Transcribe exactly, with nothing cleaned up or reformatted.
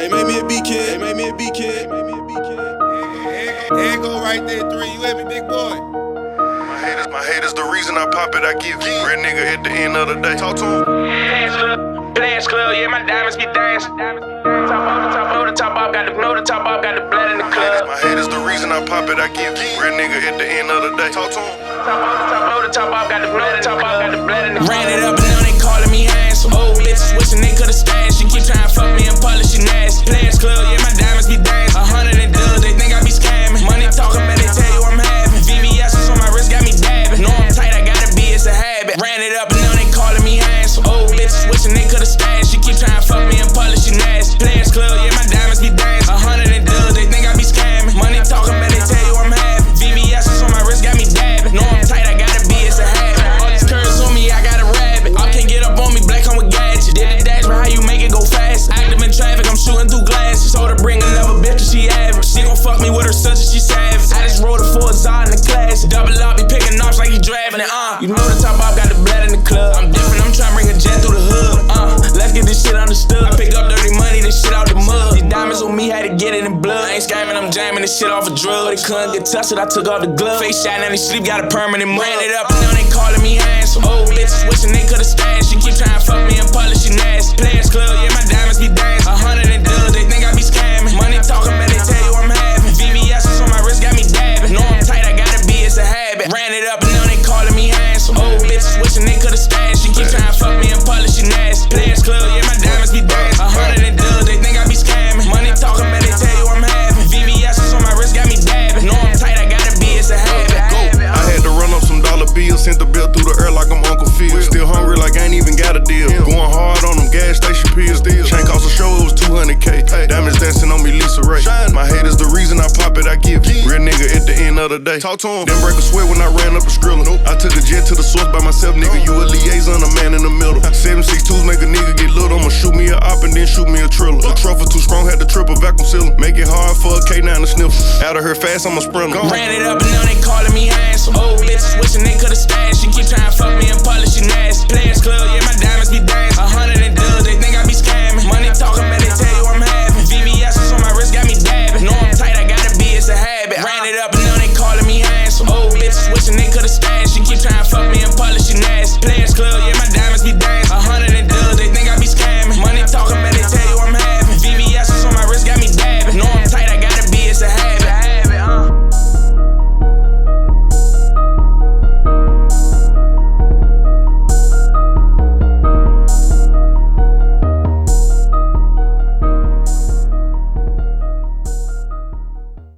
Hey, make me a B kid. Hey, make me a B kid. Make me a B kid. There go right there, three. You with me, big boy? My haters, my haters, the reason I pop it, I give you. Real nigga at the end of the day. Talk to him. Players club, players club, yeah, my diamonds be dancing. Top off, the top off, the top off, got the know the top off, got the blood in the club. My haters, the reason I pop it, I give you. Real nigga at the end of the day. Talk to him. Top off, the top off, the top off, got the know the top off, got the blood in the club. Ran it up and now they calling me handsome. Old bitches wishing they could've stashed. She keep trying to fuck me and polish, she nasty. Players club, yeah, my diamonds be dancing. A hundred and dubs, they think I be scamming. Money talking, man, they tell you I'm having. V V S's on my wrist got me dabbing. Know I'm tight, I gotta be, it's a habit. Ran it up and now they calling me handsome. Old bitches wishing they could've stashed. She keep trying to fuck me and polish, she nasty. Players club, yeah, my diamonds be dancing. A hundred and dubs, they think I be scamming. Money talking, man, they tell you I'm having. V V S's on my wrist got me dabbing. Know I'm tight, I gotta be, it's a habit. All these curves on me, I got a rabbit. I can't get up on me, black come with gadgets. Did the dash, but how you make it go fast? Active in traffic, I'm shooting through glasses. Told her bring another bitch and she average. She gon' fuck me with her son, she savage. I just rolled a full Zod in the class. Double up, be picking off like he driving it, uh. You know the top off got the blood in the club. I'm different, I'm tryna bring a jet through the hood, uh. Let's get this shit understood. I pick up dirty money, this shit out the mud. These diamonds on me, had to get it in blood. I ain't scamming, I'm jamming this shit off a drug. They couldn't get touched, I took off the glove. Face shot, now they sleep, got a permanent mug. Ran it up and now they calling me handsome. Old bitches wishing they could've stashed. She keep trying to fuck me and polish, she nasty. Players club, yeah, my diamonds be dancing. A hundred and dubs, they think I be scamming. Money talking, man, they tell you I'm having. V V S's on my wrist got me dabbing. Know I'm tight, I gotta be, it's a habit. Ran it up and now they calling me handsome. Old bitches wishing they could've stashed. She keep trying to fuck me and polish, she nasty. Players club, yeah, my diamonds be dancing. A hundred and dubs, they think I be scamming. Money talking, man, they tell you I'm having. V V S's on my wrist got me dabbing. Know I'm tight, I gotta be, it's a habit. Go. I had to run up some dollar bills, sent the bill through the air like I'm Uncle Phil. Still hungry like I ain't even got a deal. Going hard on them gas station pills. Chain cost a show, it was two hundred K. Diamonds dancing on me, Lisa Ray. My haters, the reason I pop it, I give. Real nigga at the end of the day. Talk to him. Didn't break a sweat when I ran up the Skrilla. I took a jet to the source by myself, nigga. You a liaison, a man in the middle. seven six twos make a nigga get little. I'ma shoot me a op and then shoot me a triller. The truffle too strong, had to triple vacuum seal. Make it hard for a K nine to sniff. Out of her fast, I'm a sprinter. Ran it up and now they calling me handsome. Old bitches wishing they could've stashed. She keep trying to fuck me and polish, she nasty. Players club,